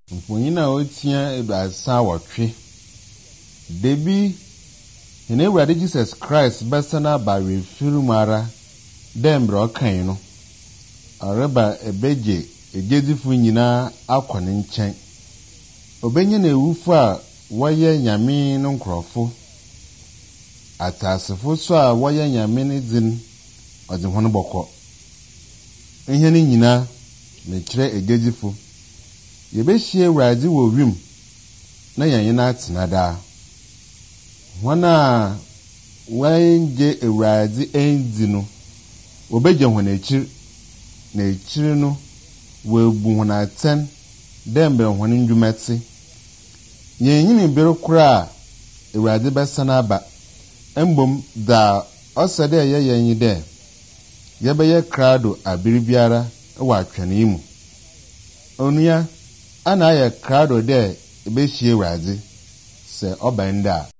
Mfonyina otia eduasa wotwe. Debi ene Awurade Jesus Christ besana ba refiru mara dembre okan no. Areba ebeje ejedifu nyina akwane nchen. Obenye na ewufu a woye nyame no nkrofo. Atasefo so a woye nyame ne din ode hono bokọ. Ihe ni nyina me kire ejedifu. Yebehie Awurade wo wim na yanyina atenada. Wana wanje Awurade endi no obeje hona ekir na ekir no webu hona aten dembe hona ndwumati. Yenyini bere kura Awurade besana aba embom da osede yeyenyi de yebeye krado abiribiara wa atwane mu. Onua ana ya krado de ebehie Awurade se obenda